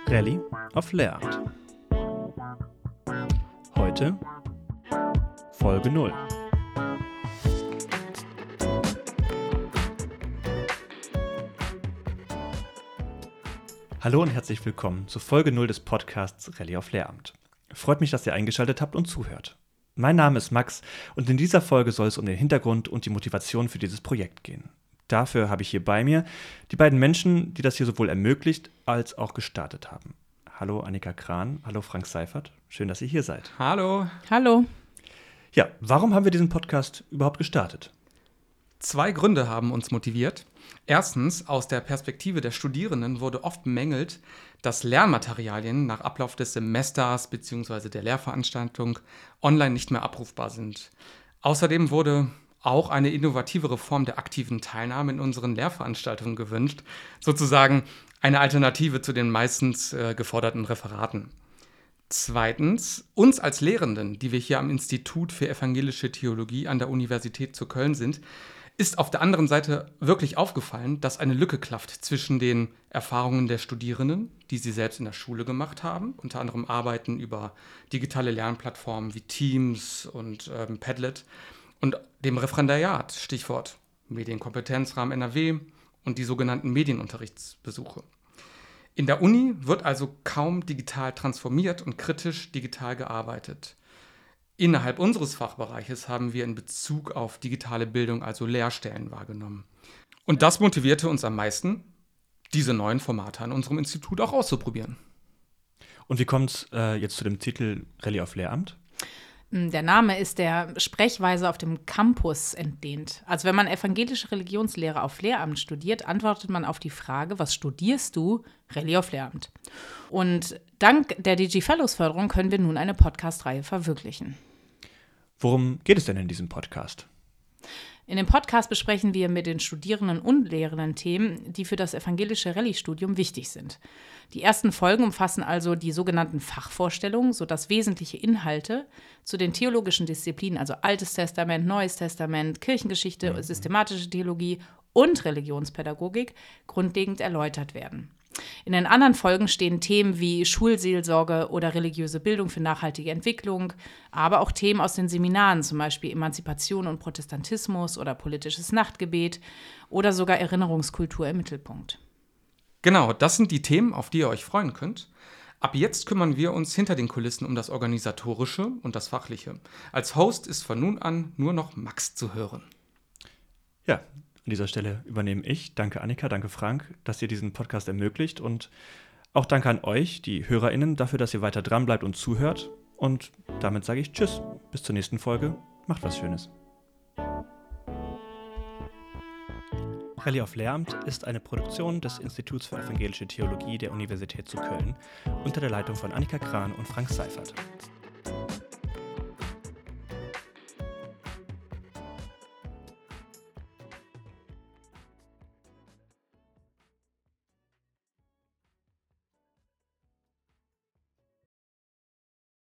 Rallye auf Lehramt. Heute Folge 0. Hallo und herzlich willkommen zu Folge 0 des Podcasts Rallye auf Lehramt. Freut mich, dass ihr eingeschaltet habt und zuhört. Mein Name ist Max und in dieser Folge soll es um den Hintergrund und die Motivation für dieses Projekt gehen. Dafür habe ich hier bei mir die beiden Menschen, die das hier sowohl ermöglicht als auch gestartet haben. Hallo Annika Kran, hallo Frank Seifert, schön, dass ihr hier seid. Hallo. Hallo. Ja, warum haben wir diesen Podcast überhaupt gestartet? 2 Gründe haben uns motiviert. Erstens, aus der Perspektive der Studierenden wurde oft bemängelt, dass Lernmaterialien nach Ablauf des Semesters bzw. der Lehrveranstaltung online nicht mehr abrufbar sind. Außerdem wurde auch eine innovativere Form der aktiven Teilnahme in unseren Lehrveranstaltungen gewünscht, sozusagen eine Alternative zu den meistens geforderten Referaten. Zweitens, uns als Lehrenden, die wir hier am Institut für Evangelische Theologie an der Universität zu Köln sind, ist auf der anderen Seite wirklich aufgefallen, dass eine Lücke klafft zwischen den Erfahrungen der Studierenden, die sie selbst in der Schule gemacht haben, unter anderem Arbeiten über digitale Lernplattformen wie Teams und Padlet, und dem Referendariat, Stichwort Medienkompetenzrahmen NRW und die sogenannten Medienunterrichtsbesuche. In der Uni wird also kaum digital transformiert und kritisch digital gearbeitet. Innerhalb unseres Fachbereiches haben wir in Bezug auf digitale Bildung also Leerstellen wahrgenommen. Und das motivierte uns am meisten, diese neuen Formate an unserem Institut auch auszuprobieren. Und wie kommt es jetzt zu dem Titel Rallye auf Lehramt? Der Name ist der Sprechweise auf dem Campus entlehnt. Also wenn man evangelische Religionslehre auf Lehramt studiert, antwortet man auf die Frage, was studierst du? Rallye auf Lehramt. Und dank der DG Fellows Förderung können wir nun eine Podcast-Reihe verwirklichen. Worum geht es denn in diesem Podcast? In dem Podcast besprechen wir mit den Studierenden und Lehrenden Themen, die für das evangelische Rallye-Studium wichtig sind. Die ersten Folgen umfassen also die sogenannten Fachvorstellungen, sodass wesentliche Inhalte zu den theologischen Disziplinen, also Altes Testament, Neues Testament, Kirchengeschichte, systematische Theologie und Religionspädagogik grundlegend erläutert werden. In den anderen Folgen stehen Themen wie Schulseelsorge oder religiöse Bildung für nachhaltige Entwicklung, aber auch Themen aus den Seminaren, zum Beispiel Emanzipation und Protestantismus oder politisches Nachtgebet oder sogar Erinnerungskultur im Mittelpunkt. Genau, das sind die Themen, auf die ihr euch freuen könnt. Ab jetzt kümmern wir uns hinter den Kulissen um das Organisatorische und das Fachliche. Als Host ist von nun an nur noch Max zu hören. Ja, an dieser Stelle übernehme ich. Danke Annika, danke Frank, dass ihr diesen Podcast ermöglicht. Und auch danke an euch, die HörerInnen, dafür, dass ihr weiter dran bleibt und zuhört. Und damit sage ich Tschüss, bis zur nächsten Folge. Macht was Schönes. Rallye auf Lehramt ist eine Produktion des Instituts für Evangelische Theologie der Universität zu Köln unter der Leitung von Annika Kran und Frank Seifert.